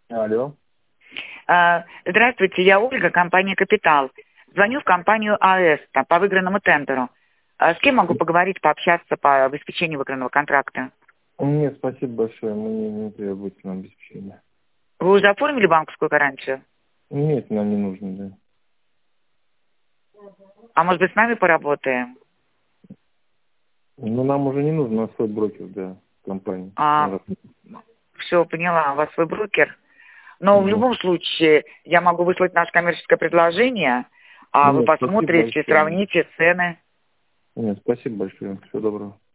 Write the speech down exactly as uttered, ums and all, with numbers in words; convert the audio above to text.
Алло. А, Здравствуйте, я Ольга, компания «Капитал». Звоню в компанию АЭС там, по выигранному тендеру. А с кем могу поговорить, пообщаться по обеспечению выигранного контракта? Нет, спасибо большое, мы не, не требуется нам обеспечения. Вы уже оформили банковскую гарантию? Нет, нам не нужно, да. А может быть, с нами поработаем? Ну, нам уже не нужен, у нас свой брокер, да, компания. А, все, поняла, у вас свой брокер. Но в Нет, любом случае я могу выслать наше коммерческое предложение, а вы Нет, спасибо посмотрите, большое. сравните цены. Нет, спасибо большое, всего доброго.